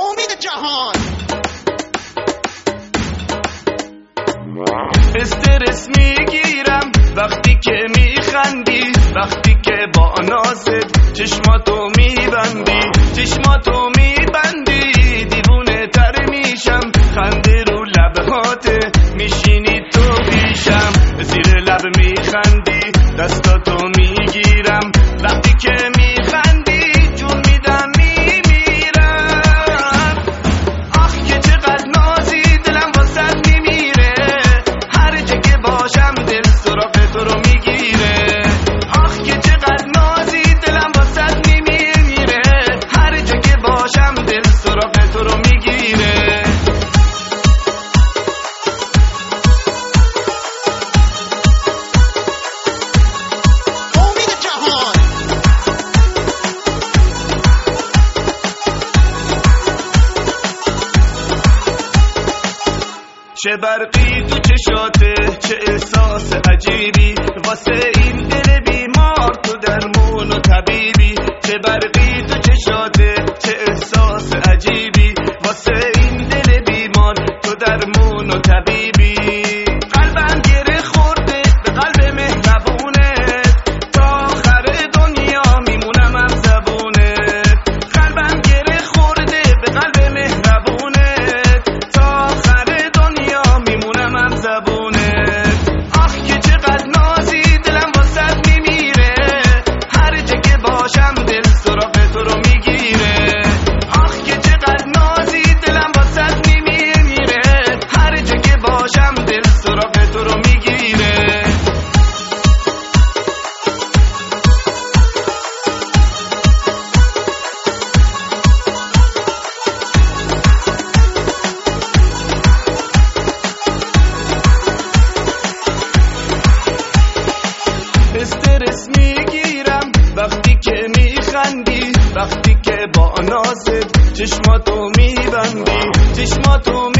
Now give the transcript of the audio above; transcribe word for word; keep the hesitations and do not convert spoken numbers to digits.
امید جهان. استرس میگیرم وقتی که میخندی، وقتی که با نازت چشماتو میبندی، چشماتو میبندی دیوونه تر میشم، خنده رو لبهاته میشینی تو پیشم، زیر لب میخندی دستاتو میگیرم، وقتی که میخندی جون میدم میمیرم. آخ که چقدر نازی دلم واسد میمیره، هر جا که باشم دل سراغ تو رو میگیره. آخ که چقدر نازی دلم واسد میمیره، هر جا که باشم دل سراغ تو رو میگیره. چه برقی تو چشاته، چه احساس عجیبی واسه این دل بیمار، تو درمون و طبیبی. چه برقی تو چشاته، چه احساس عجیبی واسه این دل بیمار، تو درمون و طبیبی. قلبم گره خورده به قلب مهربونت، تا آخر دنیا میمونم هم زبونت. قلبم گره خورده به قلب مهربونت، تا آخر دنیا میمونم هم زبونت. آخ که چقدر نازی دلم واسد میمیره، هر جا که باشم دل سراغ تو رو میگیره. آخ که چقدر نازی دلم واسد میمیره، هر جا که باشم دل سراغ تو رو میگیره. استرس میگیرم وقتی که میخندی، وقتی که با نازت چشماتو میبندی، چشماتو